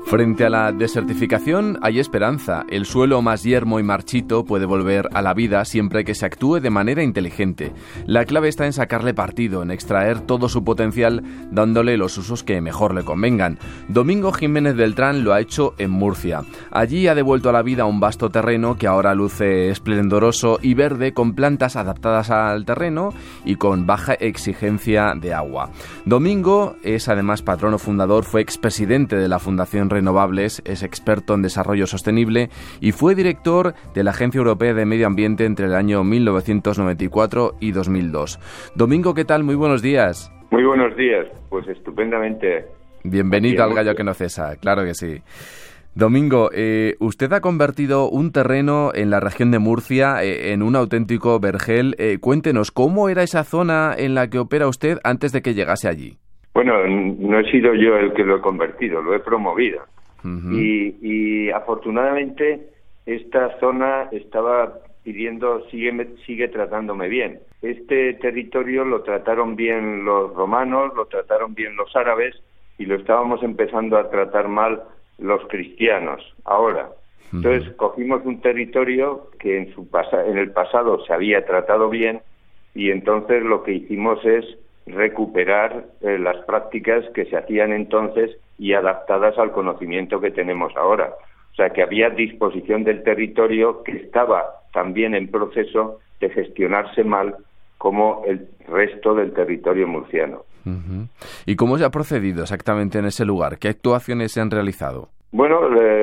Frente a la desertificación hay esperanza. El suelo más yermo y marchito puede volver a la vida siempre que se actúe de manera inteligente. La clave está en sacarle partido, en extraer todo su potencial, dándole los usos que mejor le convengan. Domingo Jiménez Beltrán lo ha hecho en Murcia. Allí ha devuelto a la vida un vasto terreno que ahora luce esplendoroso y verde, con plantas adaptadas al terreno y con baja exigencia de agua. Domingo es además patrono fundador, fue expresidente de la Fundación Renovables, es experto en desarrollo sostenible y fue director de la Agencia Europea de Medio Ambiente entre el año 1994 y 2002. Domingo, ¿qué tal? Muy buenos días. Muy buenos días, pues estupendamente. Bienvenido al Gallo que no cesa, claro que sí. Domingo, usted ha convertido un terreno en la región de Murcia en un auténtico vergel. Cuéntenos, ¿cómo era esa zona en la que opera usted antes de que llegase allí? Bueno, no he sido yo el que lo he convertido, lo he promovido. Uh-huh. Y afortunadamente esta zona estaba pidiendo, sigue tratándome bien. Este territorio lo trataron bien los romanos, lo trataron bien los árabes y lo estábamos empezando a tratar mal los cristianos ahora. Entonces cogimos un territorio que en el pasado se había tratado bien y entonces lo que hicimos es recuperar las prácticas que se hacían entonces y adaptadas al conocimiento que tenemos ahora. O sea, que había disposición del territorio que estaba también en proceso de gestionarse mal como el resto del territorio murciano. Uh-huh. ¿Y cómo se ha procedido exactamente en ese lugar? ¿Qué actuaciones se han realizado? Bueno,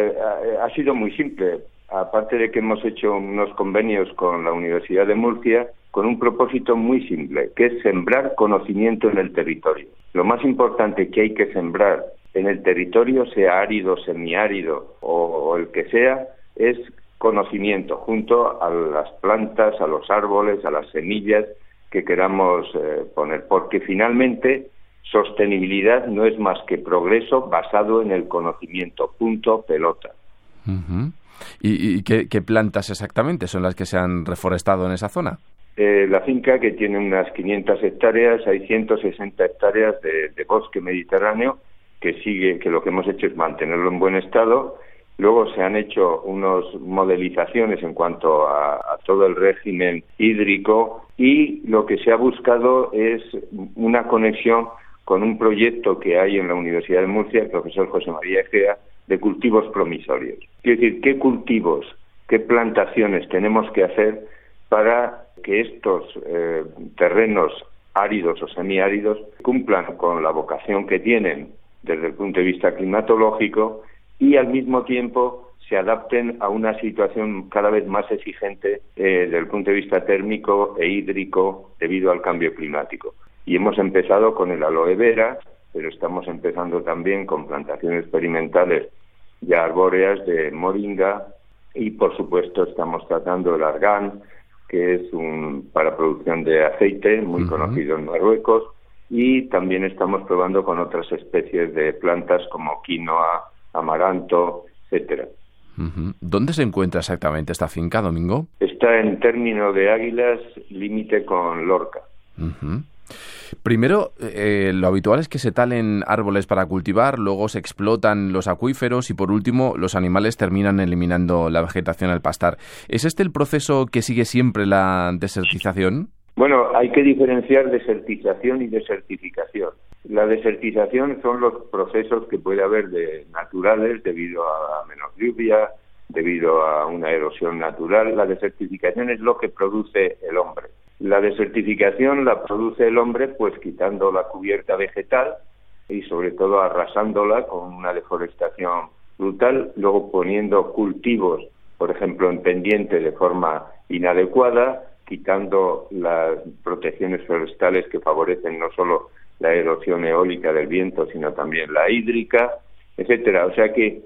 ha sido muy simple. Aparte de que hemos hecho unos convenios con la Universidad de Murcia con un propósito muy simple, que es sembrar conocimiento en el territorio. Lo más importante que hay que sembrar en el territorio, sea árido, semiárido o el que sea, es conocimiento junto a las plantas, a los árboles, a las semillas que queramos poner, porque finalmente sostenibilidad no es más que progreso basado en el conocimiento, punto, pelota. Uh-huh. ¿Y qué plantas exactamente son las que se han reforestado en esa zona? La finca, que tiene unas 500 hectáreas, hay 160 hectáreas de bosque mediterráneo que lo que hemos hecho es mantenerlo en buen estado. Luego se han hecho unas modelizaciones en cuanto a todo el régimen hídrico y lo que se ha buscado es una conexión con un proyecto que hay en la Universidad de Murcia, el profesor José María Egea, de cultivos promisorios. Quiere decir, ¿qué cultivos, qué plantaciones tenemos que hacer para que estos terrenos áridos o semiáridos cumplan con la vocación que tienen desde el punto de vista climatológico y al mismo tiempo se adapten a una situación cada vez más exigente desde el punto de vista térmico e hídrico debido al cambio climático? Y hemos empezado con el aloe vera, pero estamos empezando también con plantaciones experimentales ya arbóreas de moringa y, por supuesto, estamos tratando el argán, que es para producción de aceite, muy conocido en Marruecos, y también estamos probando con otras especies de plantas como quinoa, amaranto, etcétera. Uh-huh. ¿Dónde se encuentra exactamente esta finca, Domingo? Está en Término de Águilas, límite con Lorca. Uh-huh. Primero, lo habitual es que se talen árboles para cultivar, luego se explotan los acuíferos y por último los animales terminan eliminando la vegetación al pastar. ¿Es este el proceso que sigue siempre la desertización? Bueno, hay que diferenciar desertización y desertificación. La desertización son los procesos que puede haber naturales debido a menos lluvia, debido a una erosión natural. La desertificación es lo que produce el hombre. La desertificación la produce el hombre pues quitando la cubierta vegetal y sobre todo arrasándola con una deforestación brutal, luego poniendo cultivos, por ejemplo, en pendiente de forma inadecuada, quitando las protecciones forestales que favorecen no solo la erosión eólica del viento, sino también la hídrica, etcétera. O sea que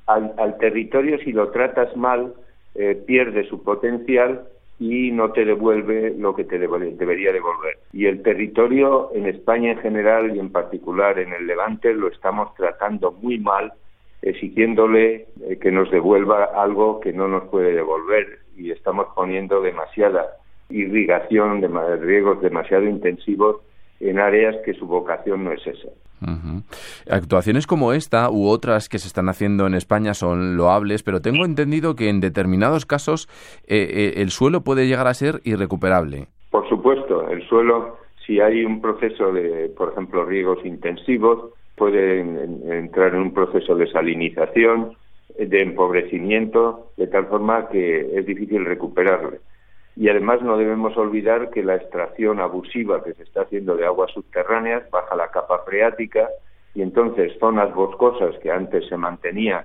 al territorio, si lo tratas mal, pierde su potencial y no te devuelve lo que te debería devolver. Y el territorio en España en general y en particular en el Levante lo estamos tratando muy mal, exigiéndole que nos devuelva algo que no nos puede devolver y estamos poniendo demasiada irrigación, riegos demasiado intensivos en áreas que su vocación no es esa. Uh-huh. Actuaciones como esta u otras que se están haciendo en España son loables, pero tengo entendido que en determinados casos el suelo puede llegar a ser irrecuperable. Por supuesto, el suelo, si hay un proceso de, por ejemplo, riegos intensivos, puede entrar en un proceso de salinización, de empobrecimiento, de tal forma que es difícil recuperarle. Y además no debemos olvidar que la extracción abusiva que se está haciendo de aguas subterráneas baja la capa freática y entonces zonas boscosas que antes se mantenían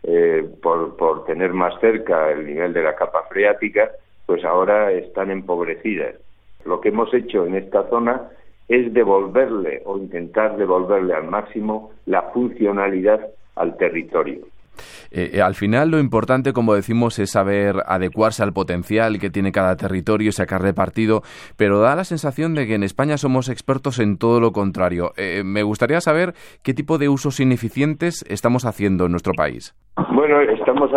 por tener más cerca el nivel de la capa freática, pues ahora están empobrecidas. Lo que hemos hecho en esta zona es devolverle o intentar devolverle al máximo la funcionalidad al territorio. Al final lo importante, como decimos, es saber adecuarse al potencial que tiene cada territorio y sacarle partido, pero da la sensación de que en España somos expertos en todo lo contrario. Me gustaría saber qué tipo de usos ineficientes estamos haciendo en nuestro país. Bueno, estamos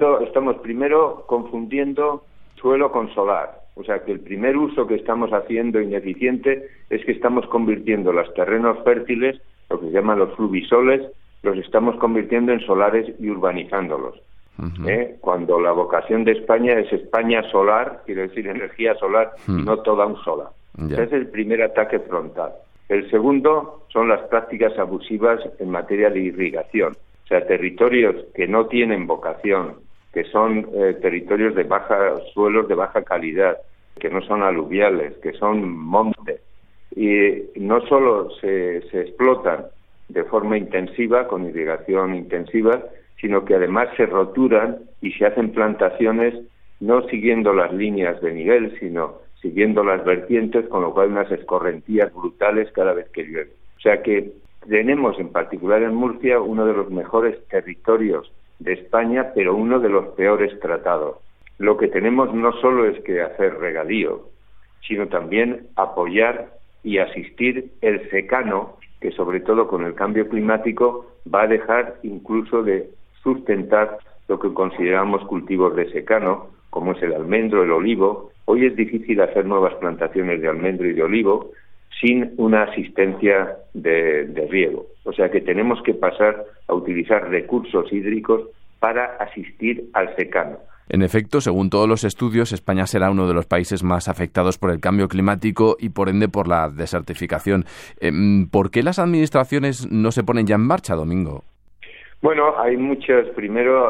primero confundiendo suelo con solar. O sea que el primer uso que estamos haciendo ineficiente es que estamos convirtiendo los terrenos fértiles, lo que se llaman los fluvisoles, los estamos convirtiendo en solares y urbanizándolos. Uh-huh. Cuando la vocación de España es España solar, quiere decir energía solar, y no toda un solar. Ese es el primer ataque frontal. El segundo son las prácticas abusivas en materia de irrigación. O sea, territorios que no tienen vocación, que son territorios de suelos de baja calidad, que no son aluviales, que son montes, y no solo se explotan de forma intensiva, con irrigación intensiva, sino que además se roturan y se hacen plantaciones no siguiendo las líneas de nivel, sino siguiendo las vertientes, con lo cual unas escorrentías brutales cada vez que llueve. O sea que tenemos, en particular en Murcia, uno de los mejores territorios de España, pero uno de los peores tratados. Lo que tenemos no solo es que hacer regadío, sino también apoyar y asistir el secano, que sobre todo con el cambio climático va a dejar incluso de sustentar lo que consideramos cultivos de secano, como es el almendro, el olivo. Hoy es difícil hacer nuevas plantaciones de almendro y de olivo sin una asistencia de riego. O sea que tenemos que pasar a utilizar recursos hídricos para asistir al secano. En efecto, según todos los estudios, España será uno de los países más afectados por el cambio climático y, por ende, por la desertificación. ¿Por qué las administraciones no se ponen ya en marcha, Domingo? Bueno, hay muchas. Primero,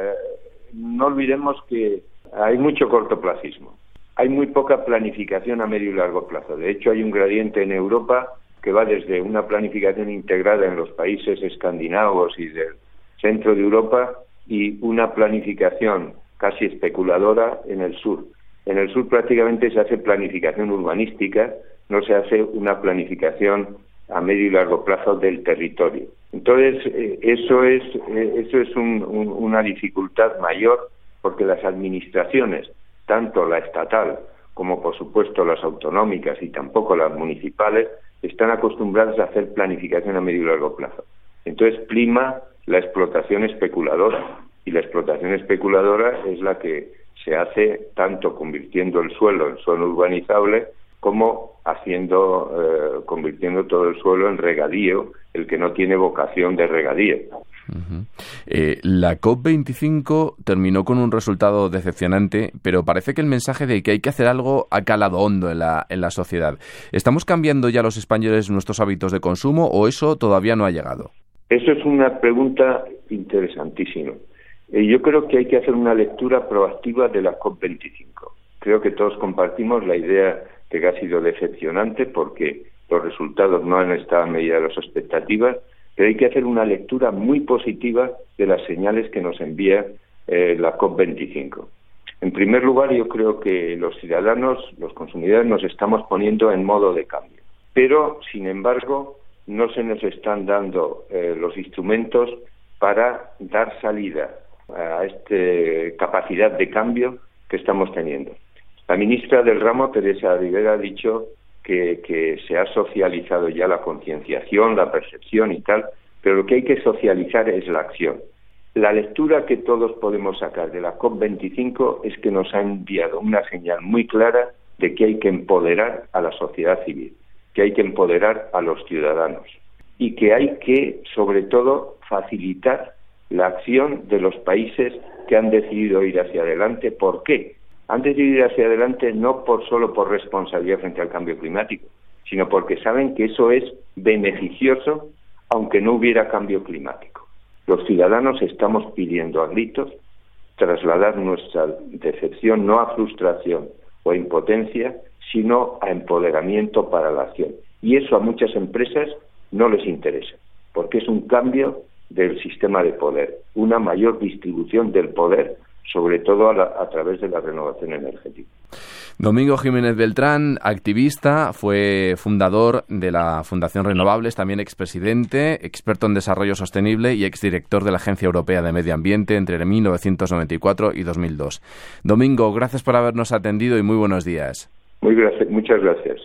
no olvidemos que hay mucho cortoplacismo. Hay muy poca planificación a medio y largo plazo. De hecho, hay un gradiente en Europa que va desde una planificación integrada en los países escandinavos y del centro de Europa y una planificación casi especuladora en el sur. En el sur prácticamente se hace planificación urbanística, no se hace una planificación a medio y largo plazo del territorio. Entonces, eso es una dificultad mayor, porque las administraciones, tanto la estatal como por supuesto las autonómicas y tampoco las municipales, están acostumbradas a hacer planificación a medio y largo plazo. Entonces prima la explotación especuladora. Y la explotación especuladora es la que se hace tanto convirtiendo el suelo en suelo urbanizable como convirtiendo todo el suelo en regadío, el que no tiene vocación de regadío. Uh-huh. La COP25 terminó con un resultado decepcionante, pero parece que el mensaje de que hay que hacer algo ha calado hondo en la sociedad. ¿Estamos cambiando ya los españoles nuestros hábitos de consumo o eso todavía no ha llegado? Eso es una pregunta interesantísima. Yo creo que hay que hacer una lectura proactiva de la COP25. Creo que todos compartimos la idea de que ha sido decepcionante porque los resultados no han estado a medida de las expectativas, pero hay que hacer una lectura muy positiva de las señales que nos envía la COP25. En primer lugar, yo creo que los ciudadanos, los consumidores, nos estamos poniendo en modo de cambio. Pero, sin embargo, no se nos están dando los instrumentos para dar salida a esta capacidad de cambio que estamos teniendo. La ministra del ramo, Teresa Rivera, ha dicho que se ha socializado ya la concienciación, la percepción y tal, pero lo que hay que socializar es la acción. La lectura que todos podemos sacar de la COP25 es que nos ha enviado una señal muy clara de que hay que empoderar a la sociedad civil, que hay que empoderar a los ciudadanos. y que hay que, sobre todo, facilitar la acción de los países que han decidido ir hacia adelante. ¿Por qué? Han decidido ir hacia adelante no solo por responsabilidad frente al cambio climático, sino porque saben que eso es beneficioso aunque no hubiera cambio climático. Los ciudadanos estamos pidiendo a gritos trasladar nuestra decepción no a frustración o a impotencia, sino a empoderamiento para la acción. Y eso a muchas empresas no les interesa, porque es un cambio del sistema de poder, una mayor distribución del poder, sobre todo a través de la renovación energética. Domingo Jiménez Beltrán, activista, fue fundador de la Fundación Renovables, también expresidente, experto en desarrollo sostenible y exdirector de la Agencia Europea de Medio Ambiente entre 1994 y 2002. Domingo, gracias por habernos atendido y muy buenos días. Muchas gracias.